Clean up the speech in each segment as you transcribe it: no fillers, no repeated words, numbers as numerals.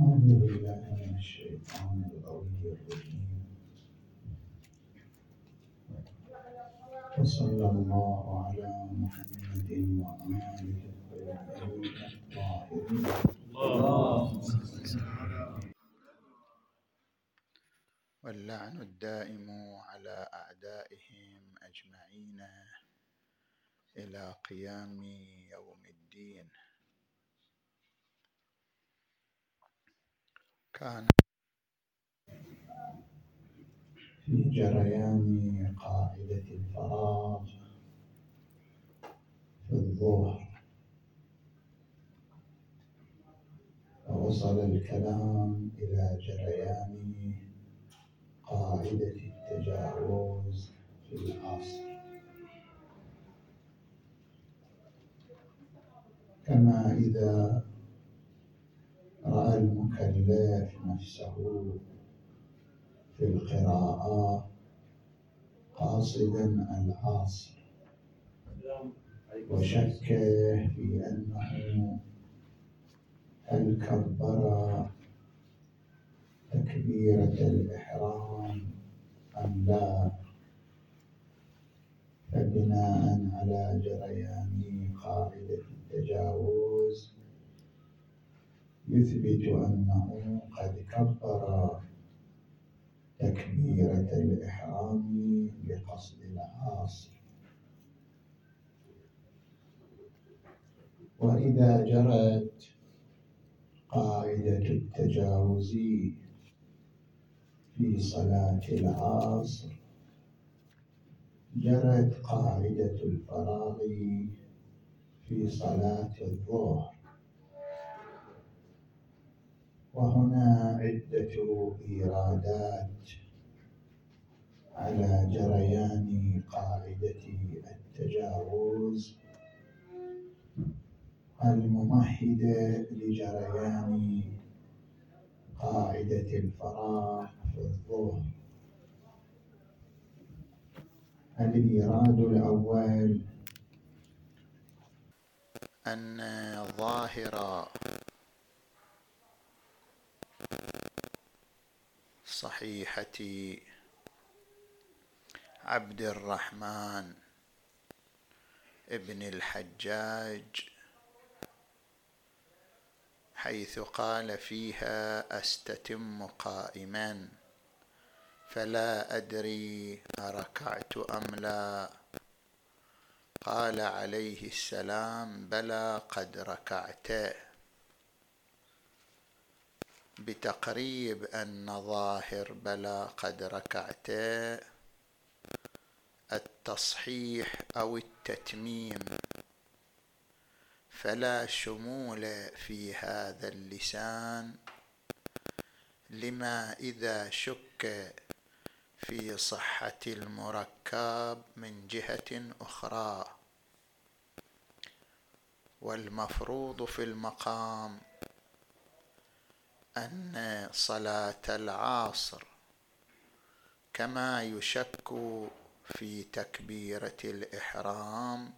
أعوذ بالله من الشيطان القوي الرجيم. وصلى الله على محمد وآله الطيبين الطاهرين. واللعن الدائم على أعدائهم أجمعين إلى قيام يوم الدين. كان في جريان قاعدة الفراغ في الظهر، فوصل الكلام إلى جريان قاعدة التجاوز في العصر. كما إذا رأى المكلف نفسه في القراءة قاصدا العصر وشك في أنه هل كبر تكبيرة الإحرام أم لا، فبناء على جريان قاعدة التجاوز يثبت أنه قد كبر تكبيرة الإحرام بقصد العصر. وإذا جرت قاعدة التجاوز في صلاة العصر جرت قاعدة الفراغ في صلاة الظهر. وهنا عدة إيرادات على جريان قاعدة التجاوز الممهدة لجريان قاعدة الفراغ في الظهر. الإيراد الأول أن ظاهر صحيحة عبد الرحمن ابن الحجاج حيث قال فيها أستتم قائما فلا أدري أركعت أم لا، قال عليه السلام بلى قد ركعت، بتقريب أن ظاهر بلى قد ركعت التصحيح أو التتميم، فلا شمول في هذا اللسان لما إذا شك في صحة المركب من جهة أخرى. والمفروض في المقام أن صلاة العصر كما يشك في تكبيرة الإحرام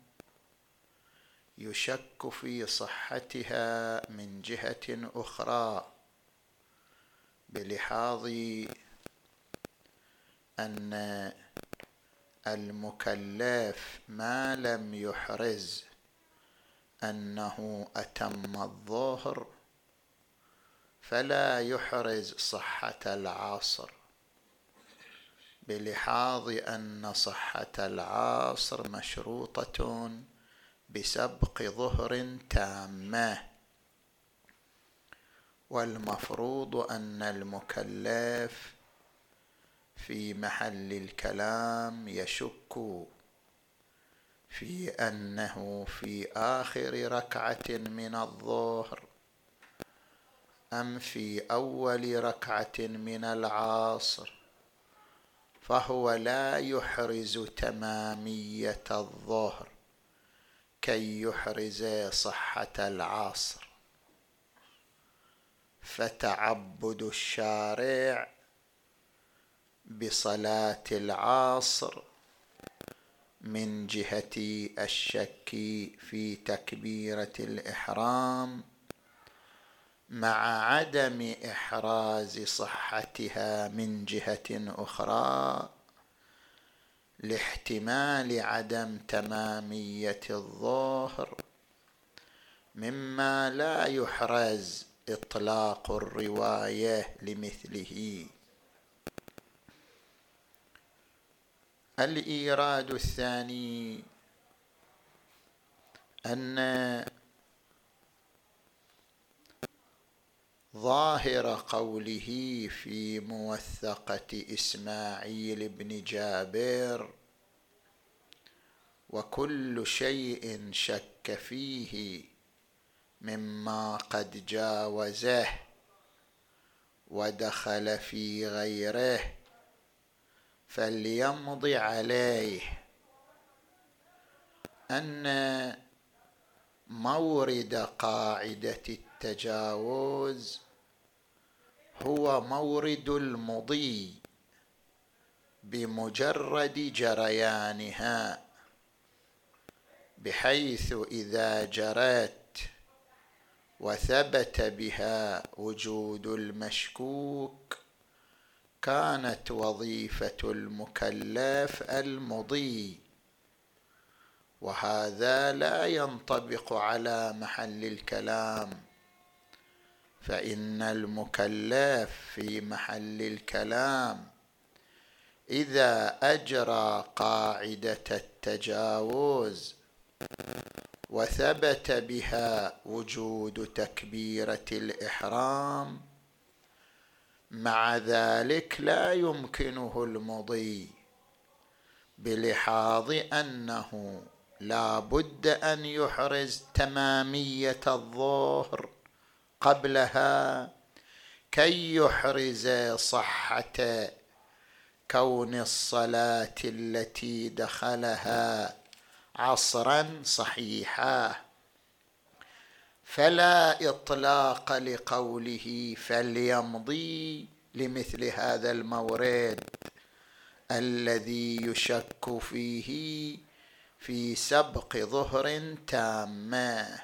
يشك في صحتها من جهة أخرى، بلحاظ أن المكلف ما لم يحرز أنه أتم الظهر فلا يحرز صحة العصر، بلحاظ أن صحة العصر مشروطة بسبق ظهر تامة. والمفروض أن المكلف في محل الكلام يشك في أنه في آخر ركعة من الظهر أم في أول ركعة من العصر، فهو لا يحرز تمامية الظهر كي يحرز صحة العصر. فتعبد الشارع بصلاة العصر من جهة الشك في تكبيرة الإحرام مع عدم إحراز صحتها من جهة أخرى لاحتمال عدم تمامية الظهر، مما لا يحرز إطلاق الرواية لمثله. الإيراد الثاني أن ظاهر قوله في موثقة إسماعيل بن جابر: وكل شيء شك فيه مما قد جاوزه ودخل في غيره فليمض عليه، أن مورد قاعدة التجاوز هو مورد المضي بمجرد جريانها، بحيث إذا جرت وثبت بها وجود المشكوك كانت وظيفة المكلف المضي، وهذا لا ينطبق على محل الكلام، فإن المكلف في محل الكلام إذا أجرى قاعدة التجاوز وثبت بها وجود تكبيرة الإحرام، مع ذلك لا يمكنه المضي، بلحاظ أنه لا بد أن يحرز تمامية الظهر قبلها كي يحرز صحة كون الصلاة التي دخلها عصرا صحيحة. فلا إطلاق لقوله فليمضي لمثل هذا المورد الذي يشك فيه في سبق ظهر تامة.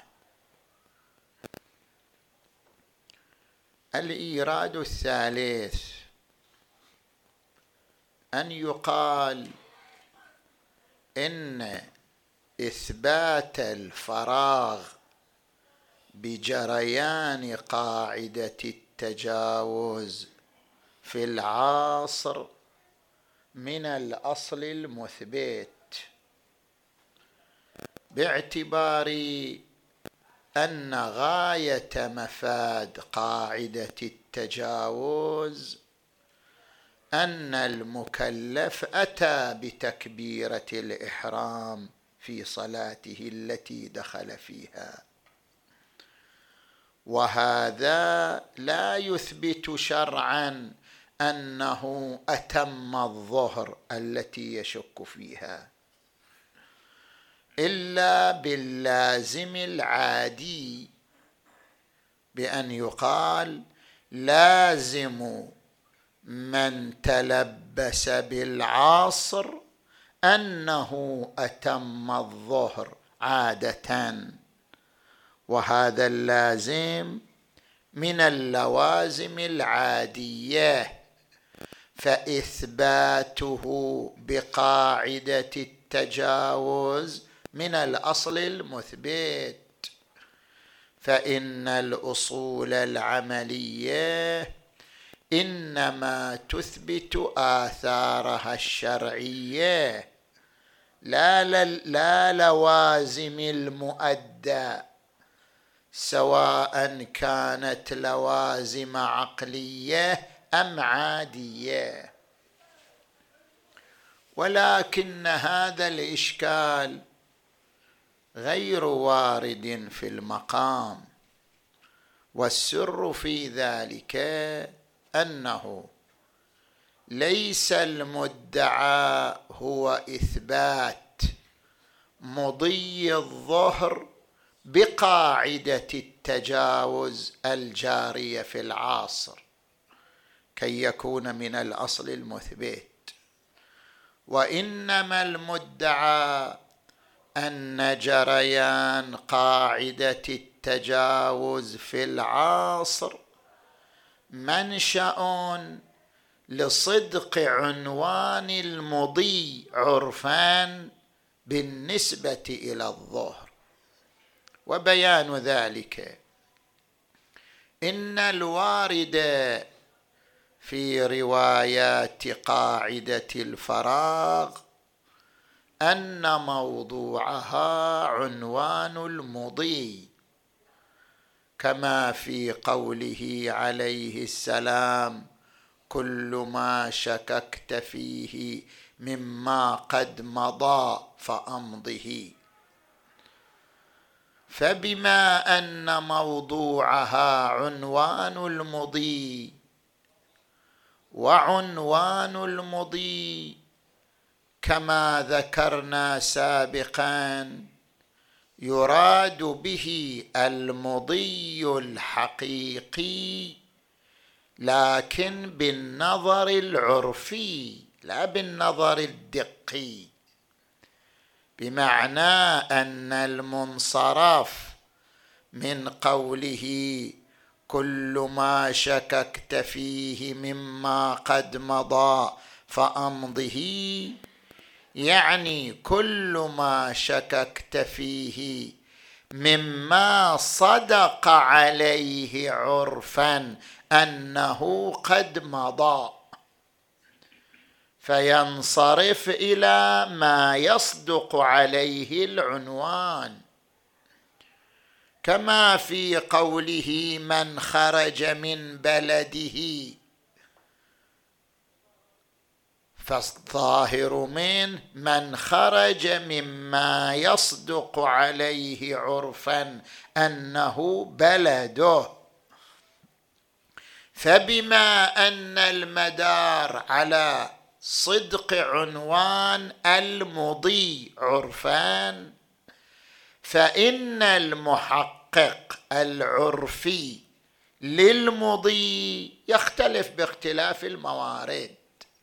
الإيراد الثالث أن يقال إن إثبات الفراغ بجريان قاعدة التجاوز في العصر من الأصل المثبت، باعتبار أن غاية مفاد قاعدة التجاوز أن المكلف أتى بتكبيرة الإحرام في صلاته التي دخل فيها، وهذا لا يثبت شرعا أنه أتم الظهر التي يشك فيها، إلا باللازم العادي، بأن يقال لازم من تلبس بالعصر أنه أتم الظهر عادة، وهذا اللازم من اللوازم العادية، فإثباته بقاعدة التجاوز من الأصل المثبت، فإن الأصول العملية إنما تثبت آثارها الشرعية لا لوازم المؤدى، سواء كانت لوازم عقلية أم عادية. ولكن هذا الإشكال غير وارد في المقام، والسر في ذلك أنه ليس المدعى هو إثبات مضي الظهر بقاعدة التجاوز الجارية في العصر كي يكون من الأصل المثبت، وإنما المدعى أن جريان قاعدة التجاوز في العصر منشأ لصدق عنوان المضي عرفان بالنسبة إلى الظهر. وبيان ذلك إن الوارد في روايات قاعدة الفراغ أن موضوعها عنوان المضي، كما في قوله عليه السلام: كل ما شككت فيه مما قد مضى فأمضه. فبما أن موضوعها عنوان المضي، وعنوان المضي كما ذكرنا سابقا يراد به المضي الحقيقي، لكن بالنظر العرفي لا بالنظر الدقي، بمعنى أن المنصرف من قوله كل ما شككت فيه مما قد مضى فأمضه، يعني كل ما شككت فيه مما صدق عليه عرفا أنه قد مضى، فينصرف إلى ما يصدق عليه العنوان، كما في قوله من خرج من بلده، فالظاهر من خرج مما يصدق عليه عرفا أنه بلده. فبما أن المدار على صدق عنوان المضي عرفان، فإن المحقق العرفي للمضي يختلف باختلاف الموارد،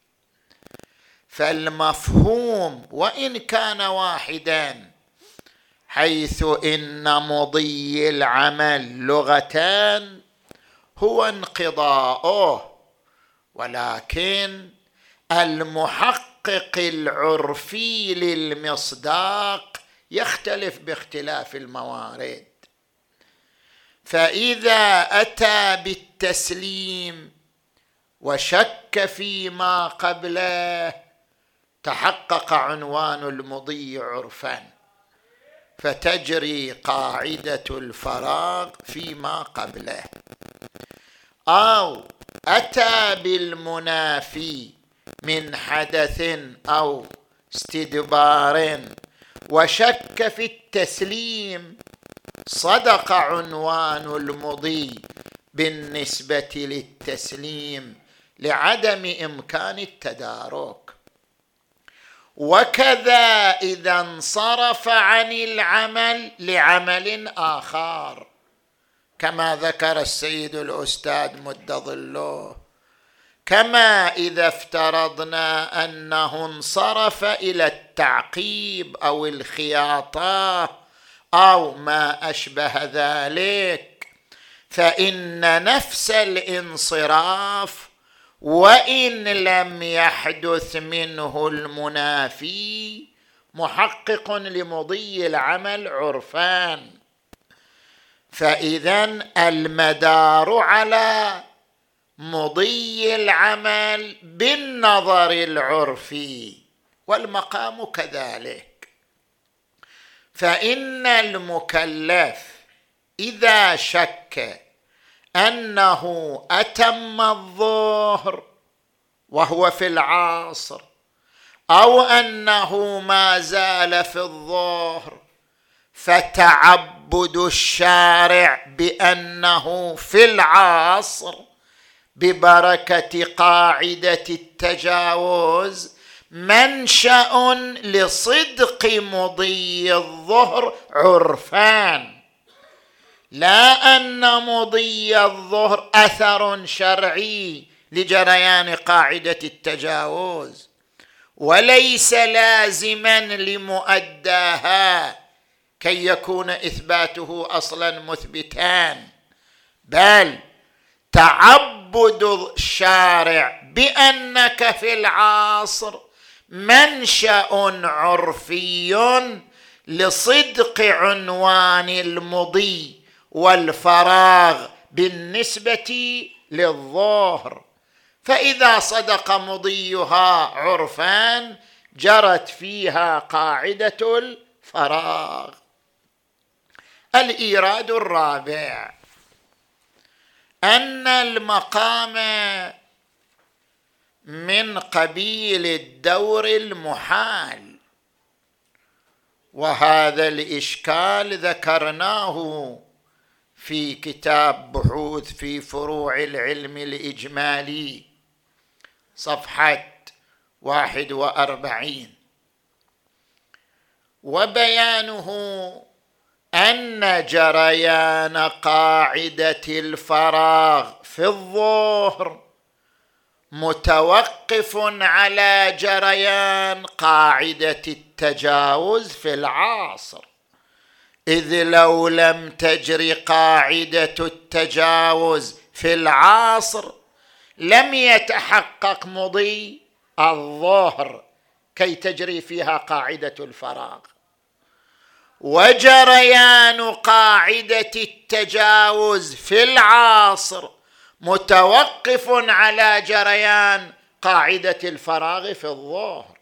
فالمفهوم وإن كان واحدا، حيث إن مضي العمل لغتان هو انقضاؤه، ولكن المحقق العرفي للمصداق يختلف باختلاف الموارد. فإذا أتى بالتسليم وشك فيما قبله تحقق عنوان المضي عرفا، فتجري قاعدة الفراغ فيما قبله. أو أتى بالمنافي من حدث أو استدبار وشك في التسليم، صدق عنوان المضي بالنسبة للتسليم لعدم إمكان التدارك. وكذا إذا انصرف عن العمل لعمل آخر، كما ذكر السيد الأستاذ مد ظله، كما إذا افترضنا أنه انصرف إلى التعقيب أو الخياطة أو ما أشبه ذلك، فإن نفس الانصراف وإن لم يحدث منه المنافي محقق لمضي العمل عرفان. فإذن المدار على مضي العمل بالنظر العرفي، والمقام كذلك. فإن المكلف إذا شك أنه أتم الظهر وهو في العصر، أو أنه ما زال في الظهر، فتعبد الشارع بأنه في العصر ببركة قاعدة التجاوز منشأ لصدق مضي الظهر عرفان، لا أن مضي الظهر أثر شرعي لجريان قاعدة التجاوز، وليس لازما لمؤداها كي يكون إثباته أصلا مثبتان، بل تعبد الشارع بأنك في العصر منشأ عرفي لصدق عنوان المضي والفراغ بالنسبة للظهر، فإذا صدق مضيها عرفان جرت فيها قاعدة الفراغ. الإيراد الرابع أن المقام من قبيل الدور المحال، وهذا الإشكال ذكرناه في كتاب بحوث في فروع العلم الإجمالي صفحة 41، وبيانه أن جريان قاعدة الفراغ في الظهر متوقف على جريان قاعدة التجاوز في العصر، إذ لو لم تجري قاعدة التجاوز في العصر لم يتحقق مضي الظهر كي تجري فيها قاعدة الفراغ، وجريان قاعدة التجاوز في العصر متوقف على جريان قاعدة الفراغ في الظهر،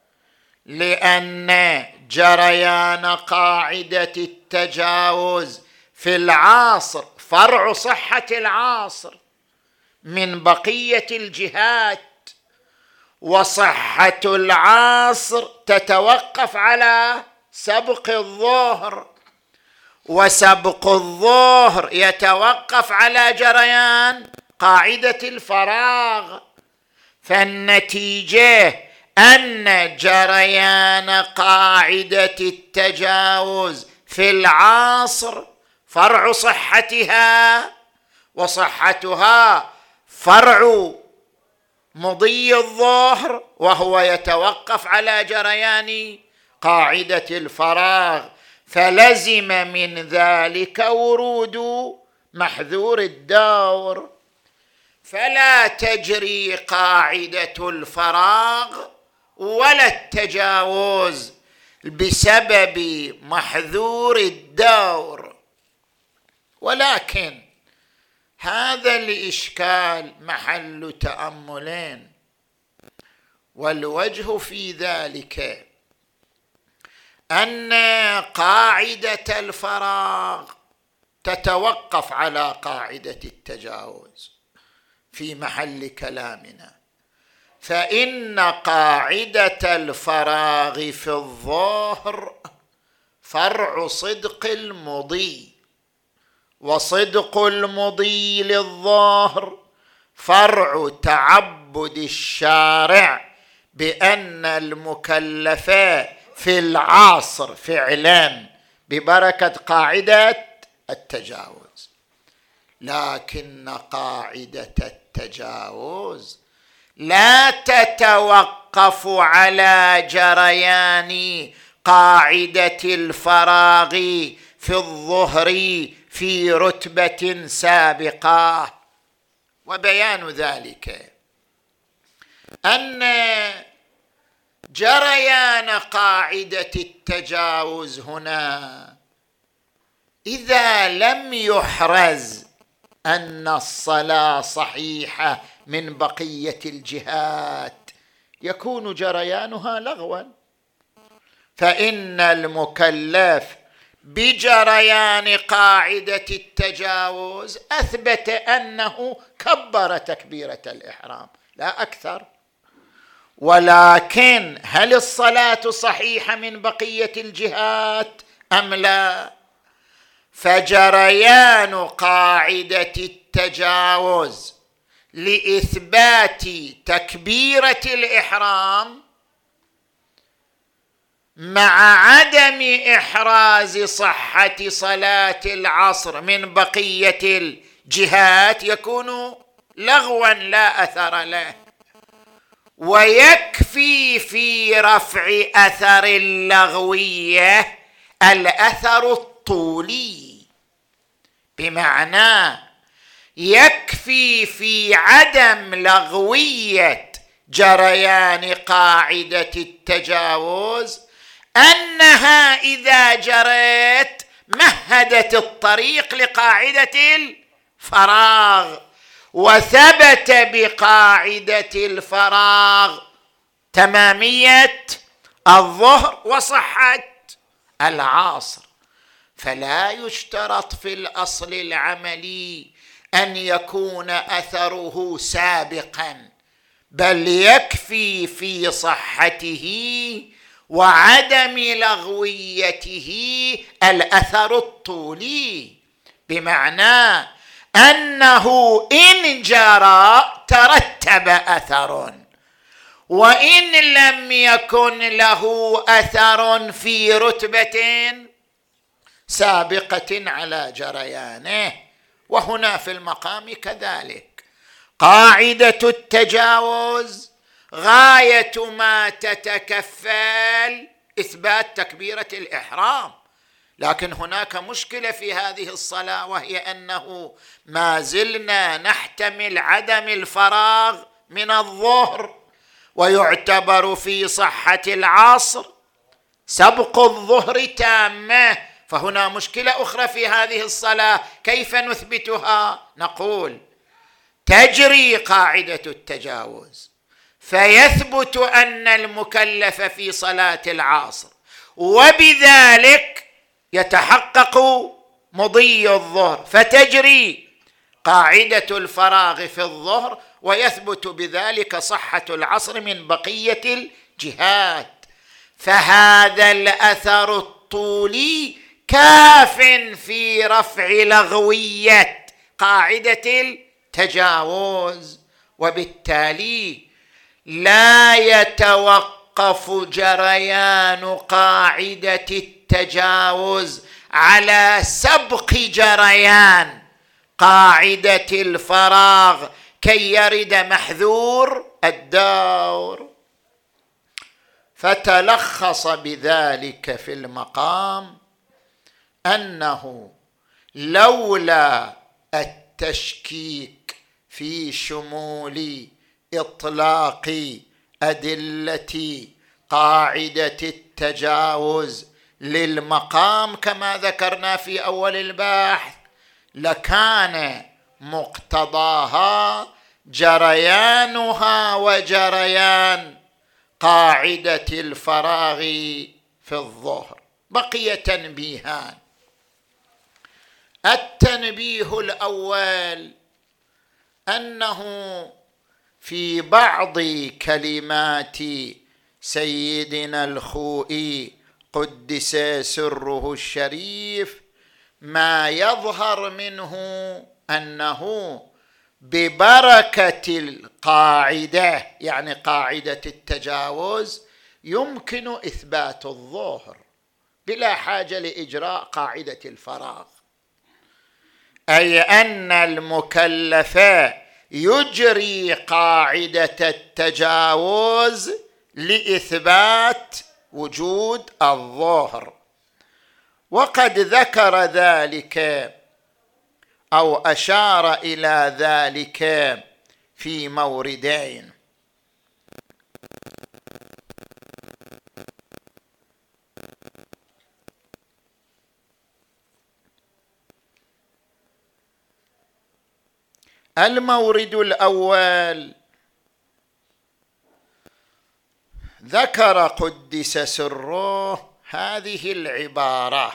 لأن جريان قاعدة التجاوز في العصر فرع صحة العصر من بقية الجهات، وصحة العصر تتوقف على سبق الظهر، وسبق الظهر يتوقف على جريان قاعدة الفراغ، فالنتيجة أن جريان قاعدة التجاوز في العصر فرع صحتها، وصحتها فرع مضي الظهر، وهو يتوقف على جريان قاعدة الفراغ، فلزم من ذلك ورود محذور الدور، فلا تجري قاعدة الفراغ ولا التجاوز بسبب محذور الدور. ولكن هذا الإشكال محل تأملين، والوجه في ذلك أن قاعدة الفراغ تتوقف على قاعدة التجاوز في محل كلامنا، فإن قاعدة الفراغ في الظهر فرع صدق المضي، وصدق المضي للظهر فرع تعبد الشارع بأن المكلف في العصر فعلا ببركة قاعدة التجاوز. لكن قاعدة التجاوز لا تتوقف على جريان قاعدة الفراغ في الظهر في رتبة سابقة، وبيان ذلك أن جريان قاعدة التجاوز هنا إذا لم يحرز أن الصلاة صحيحة من بقية الجهات يكون جريانها لغوا، فإن المكلف بجريان قاعدة التجاوز أثبت أنه كبر تكبيرة الإحرام لا أكثر، ولكن هل الصلاة صحيحة من بقية الجهات أم لا؟ فجريان قاعدة التجاوز لإثبات تكبيرة الإحرام مع عدم إحراز صحة صلاة العصر من بقية الجهات يكون لغوا لا أثر له، ويكفي في رفع أثر اللغوية الأثر الطولي، بمعنى يكفي في عدم لغوية جريان قاعدة التجاوز أنها إذا جرت مهدت الطريق لقاعدة الفراغ، وثبت بقاعدة الفراغ تمامية الظهر وصحة العصر. فلا يشترط في الأصل العملي أن يكون أثره سابقا، بل يكفي في صحته وعدم لغويته الأثر الطولي، بمعنى أنه إن جرى ترتب أثر، وإن لم يكن له أثر في رتبة سابقة على جريانه. وهنا في المقام كذلك قاعدة التجاوز غاية ما تتكفل إثبات تكبيرة الإحرام، لكن هناك مشكلة في هذه الصلاة، وهي أنه ما زلنا نحتمل عدم الفراغ من الظهر، ويعتبر في صحة العصر سبق الظهر تامة. فهنا مشكلة أخرى في هذه الصلاة، كيف نثبتها؟ نقول تجري قاعدة التجاوز فيثبت أن المكلف في صلاة العصر، وبذلك يتحقق مضي الظهر، فتجري قاعدة الفراغ في الظهر، ويثبت بذلك صحة العصر من بقية الجهات. فهذا الأثر الطولي كاف في رفع لغوية قاعدة التجاوز، وبالتالي لا يتوقف جريان قاعدة التجاوز على سبق جريان قاعدة الفراغ كي يرد محذور الدور. فتلخص بذلك في المقام أنه لولا التشكيك في شمول إطلاق أدلة قاعدة التجاوز للمقام كما ذكرنا في أول البحث، لكان مقتضاها جريانها وجريان قاعدة الفراغ في الظهر. بقي تنبيهان. التنبيه الأول أنه في بعض كلمات سيدنا الخوئي قدس سره الشريف ما يظهر منه أنه ببركة القاعدة، يعني قاعدة التجاوز، يمكن إثبات الظهر بلا حاجة لإجراء قاعدة الفراغ، أي أن المكلف يجري قاعدة التجاوز لإثبات وجود الظهر. وقد ذكر ذلك أو أشار إلى ذلك في موردين. المورد الأول ذكر قدس سره هذه العبارة: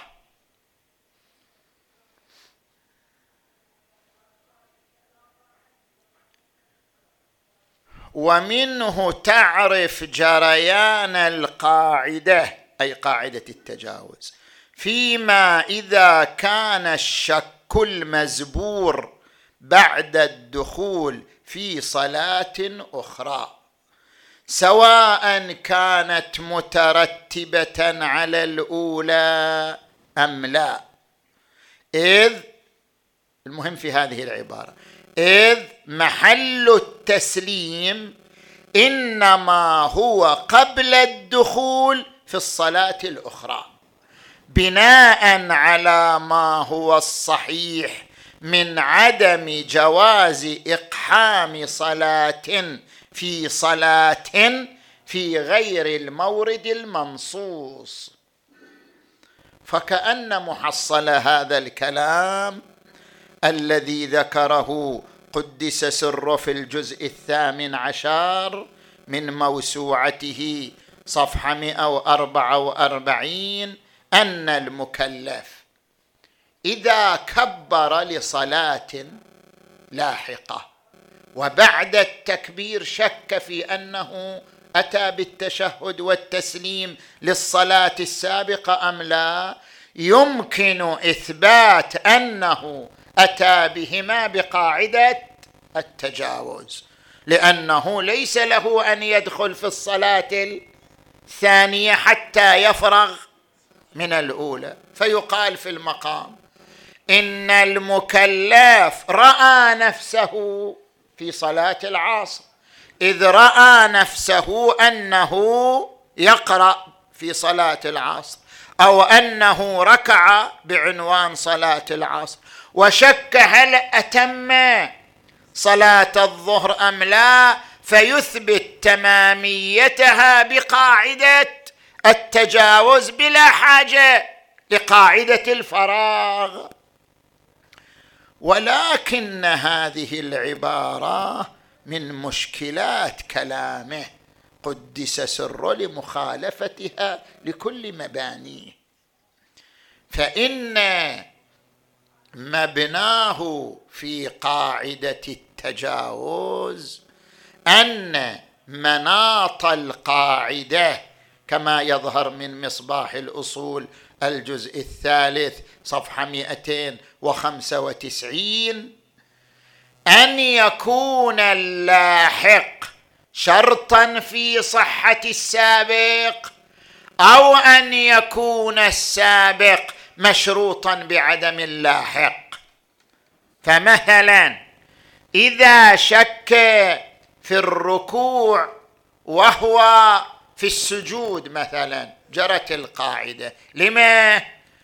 ومنه تعرف جريان القاعدة، أي قاعدة التجاوز، فيما إذا كان الشك المزبور بعد الدخول في صلاة أخرى، سواء كانت مترتبة على الأولى أم لا. إذ المهم في هذه العبارة، إذ محل التسليم إنما هو قبل الدخول في الصلاة الأخرى، بناء على ما هو الصحيح من عدم جواز إقحام صلاة في غير المورد المنصوص. فكأن محصل هذا الكلام الذي ذكره قدس سره في الجزء 18 من موسوعته صفحة 144 أن المكلف إذا كبر لصلاة لاحقة وبعد التكبير شك في أنه أتى بالتشهد والتسليم للصلاة السابقة أم لا، يمكن إثبات أنه أتى بهما بقاعدة التجاوز، لأنه ليس له أن يدخل في الصلاة الثانية حتى يفرغ من الأولى. فيقال في المقام إن المكلف رأى نفسه في صلاة العصر إذ رأى نفسه أنه يقرأ في صلاة العصر أو أنه ركع بعنوان صلاة العصر، وشك هل أتم صلاة الظهر أم لا، فيثبت تماميتها بقاعدة التجاوز بلا حاجة لقاعدة الفراغ. ولكن هذه العبارة من مشكلات كلامه قدس سره لمخالفتها لكل مبانيه، فإن مبناه في قاعدة التجاوز أن مناط القاعدة كما يظهر من مصباح الأصول الجزء 3 صفحة 295 أن يكون اللاحق شرطا في صحة السابق أو أن يكون السابق مشروطا بعدم اللاحق. فمثلا إذا شك في الركوع وهو في السجود مثلا جرت القاعدة. لما؟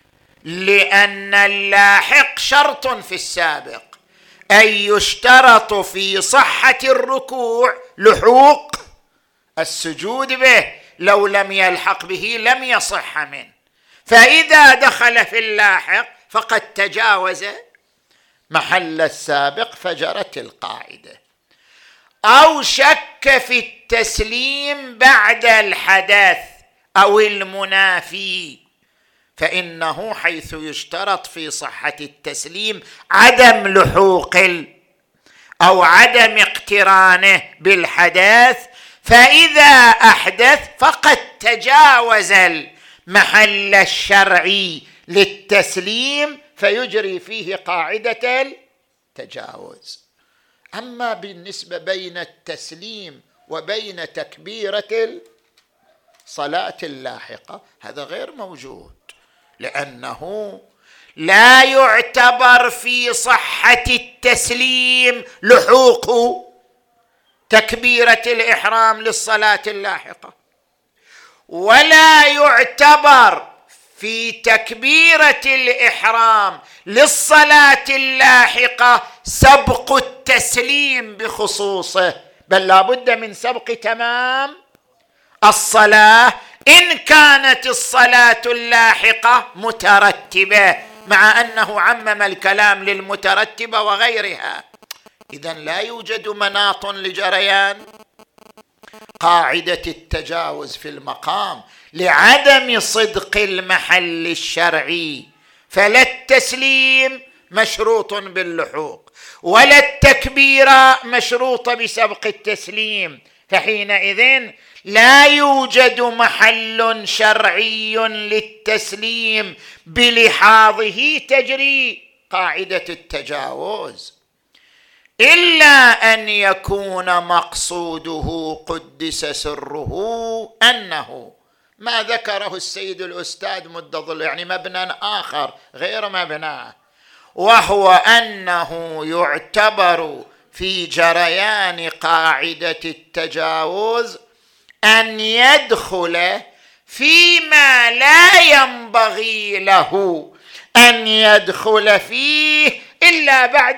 لأن اللاحق شرط في السابق، أي يشترط في صحة الركوع لحوق السجود به، لو لم يلحق به لم يصح منه. فإذا دخل في اللاحق فقد تجاوز محل السابق فجرت القاعدة. أو شك في التسليم بعد الحدث أو المنافي، فإنه حيث يشترط في صحة التسليم عدم لحوق أو عدم اقترانه بالحدث، فإذا أحدث فقد تجاوز المحل الشرعي للتسليم فيجري فيه قاعدة التجاوز. أما بالنسبة بين التسليم وبين تكبيرة الصلاة اللاحقة هذا غير موجود، لأنه لا يعتبر في صحة التسليم لحوق تكبيرة الإحرام للصلاة اللاحقة، ولا يعتبر في تكبيرة الإحرام للصلاة اللاحقة سبق التسليم بخصوصه، بل لا بد من سبق تمام الصلاة إن كانت الصلاة اللاحقة مترتبة، مع أنه عمم الكلام للمترتبة وغيرها. إذن لا يوجد مناط لجريان قاعدة التجاوز في المقام لعدم صدق المحل الشرعي، فلا التسليم مشروط باللحوق ولا التكبيرة مشروطة بسبق التسليم، فحينئذ لا يوجد محل شرعي للتسليم بلحاظه تجري قاعدة التجاوز، إلا أن يكون مقصوده قدس سره أنه ما ذكره السيد الأستاذ مد ظل، يعني مبنى آخر غير مبناه، وهو أنه يعتبر في جريان قاعدة التجاوز أن يدخل فيما لا ينبغي ينبغي له أن يدخل فيه إلا بعد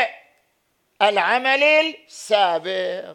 العمل السابق.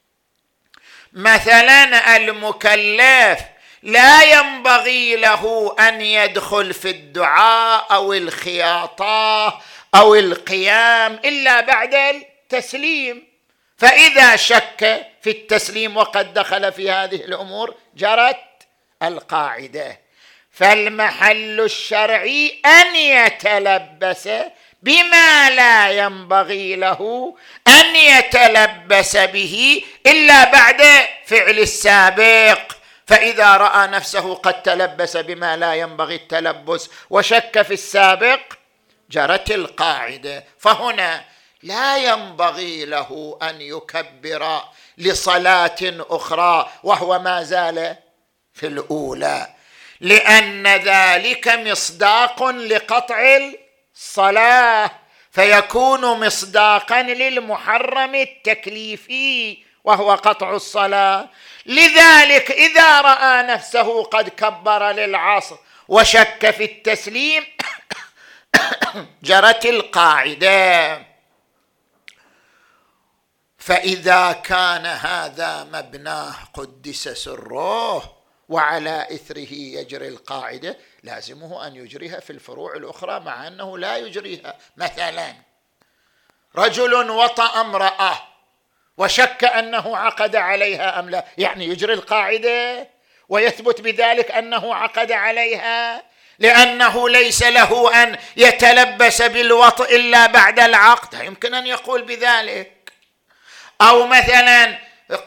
مثلا المكلف لا ينبغي له أن يدخل في الدعاء أو الخياطة أو القيام إلا بعد التسليم، فإذا شك في التسليم وقد دخل في هذه الأمور جرت القاعدة. فالمحل الشرعي أن يتلبس بما لا ينبغي له أن يتلبس به إلا بعد فعل السابق، فإذا رأى نفسه قد تلبس بما لا ينبغي التلبس وشك في السابق جرت القاعدة. فهنا لا ينبغي له أن يكبر لصلاة أخرى وهو ما زال في الأولى، لأن ذلك مصداق لقطع الصلاة، فيكون مصداقا للمحرم التكليفي وهو قطع الصلاة. لذلك إذا رأى نفسه قد كبر للعصر وشك في التسليم جرت القاعدة. فإذا كان هذا مبناه قدس سره وعلى إثره يجري القاعدة، لازمه أن يجريها في الفروع الأخرى مع أنه لا يجريها. مثلا رجل وطأ امرأة وشك أنه عقد عليها أم لا، يعني يجري القاعدة ويثبت بذلك أنه عقد عليها، لأنه ليس له أن يتلبس بالوطء إلا بعد العقد، يمكن أن يقول بذلك. أو مثلا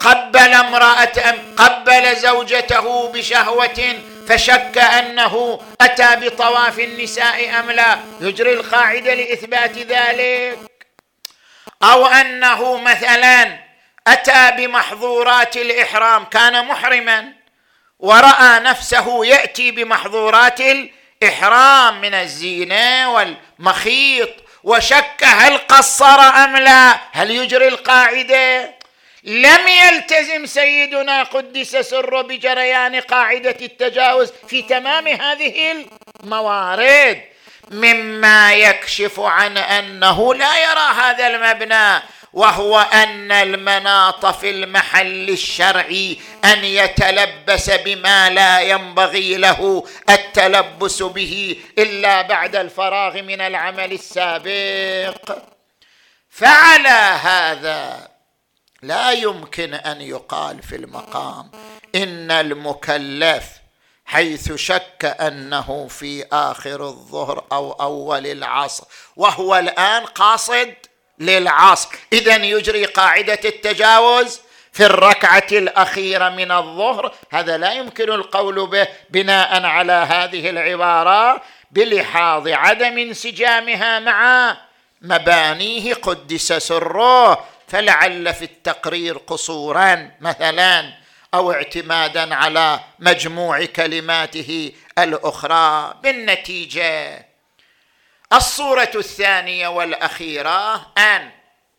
قبل زوجته بشهوة فشك أنه أتى بطواف النساء أم لا، يجري القاعدة لإثبات ذلك. أو أنه مثلا أتى بمحظورات الإحرام، كان محرما ورأى نفسه يأتي بمحظورات الإحرام من الزينة والمخيط وشك هل قصر أم لا، هل يجري القاعدة؟ لم يلتزم سيدنا قدس سره بجريان قاعدة التجاوز في تمام هذه الموارد، مما يكشف عن أنه لا يرى هذا المبنى، وهو أن المناط في المحل الشرعي أن يتلبس بما لا ينبغي له التلبس به إلا بعد الفراغ من العمل السابق. فعلى هذا لا يمكن أن يقال في المقام إن المكلف حيث شك أنه في آخر الظهر أو أول العصر وهو الآن قاصد للعصر إذن يجري قاعدة التجاوز في الركعة الأخيرة من الظهر. هذا لا يمكن القول به بناء على هذه العبارة بلحاظ عدم انسجامها مع مبانيه قدس سره، فلعل في التقرير قصورا مثلا أو اعتمادا على مجموع كلماته الأخرى. بالنتيجة الصورة الثانية والأخيرة أن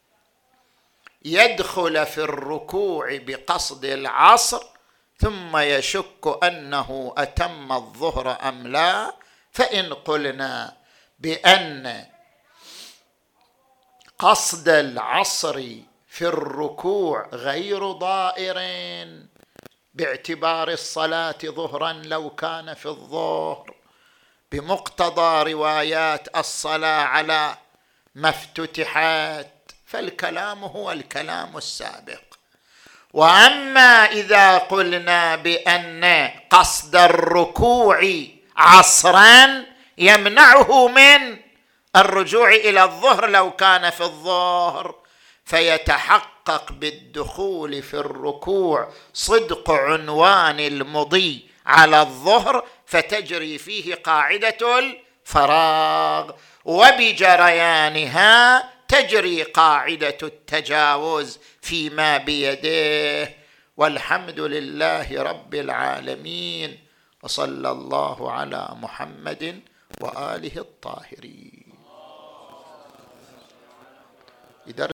يدخل في الركوع بقصد العصر ثم يشك أنه أتم الظهر أم لا، فإن قلنا بأن قصد العصر في الركوع غير ضائر باعتبار الصلاة ظهرا لو كان في الظهر بمقتضى روايات الصلاة على ما افتتحت، فالكلام هو الكلام السابق. وأما إذا قلنا بأن قصد الركوع عصرا يمنعه من الرجوع إلى الظهر لو كان في الظهر، فيتحقق بالدخول في الركوع صدق عنوان المضي على الظهر، فتجري فيه قاعدة الفراغ، وبجريانها تجري قاعدة التجاوز فيما بيده. والحمد لله رب العالمين، وصلى الله على محمد وآله الطاهرين.